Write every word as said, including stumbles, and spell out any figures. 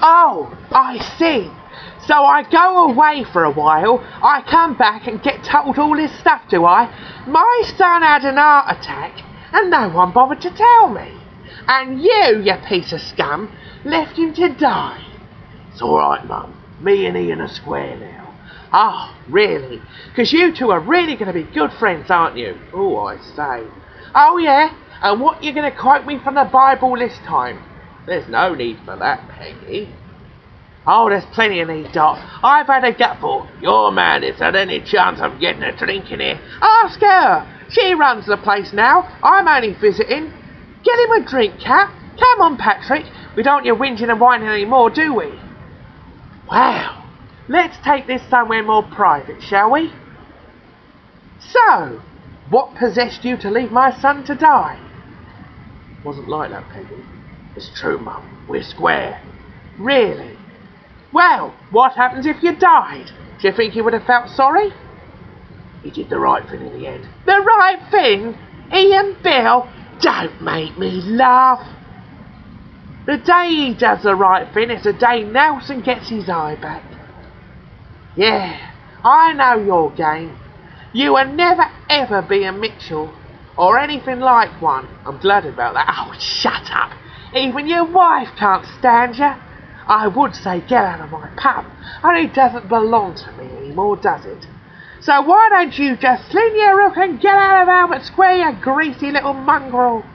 Oh, I see. So I go away for a while, I come back and get told all this stuff, do I? My son had an heart attack and no one bothered to tell me. And you, you piece of scum, left him to die. It's all right, Mum. Me and Ian are square now. Oh, really? Because you two are really going to be good friends, aren't you? Oh, I say. Oh, yeah? And what you going to quote me from the Bible this time? There's no need for that, Peggy. Oh, there's plenty of need, Doc. I've had a gutful. Your man has had any chance of getting a drink in here. Ask her. She runs the place now. I'm only visiting. Get him a drink, Cat. Come on, Patrick. We don't want you whinging and whining anymore, do we? Wow. Let's take this somewhere more private, shall we? So, what possessed you to leave my son to die? Wasn't like that, Peggy. It's true, Mum. We're square. Really? Well, what happens if you died? Do you think he would have felt sorry? He did the right thing in the end. The right thing? Ian Bill? Don't make me laugh. The day he does the right thing is the day Nelson gets his eye back. Yeah, I know your game. You will never ever be a Mitchell or anything like one. I'm glad about that. Oh, shut up. Even your wife can't stand you. I would say get out of my pub, only it doesn't belong to me anymore, does it? So why don't you just sling your hook and get out of Albert Square, you greasy little mongrel?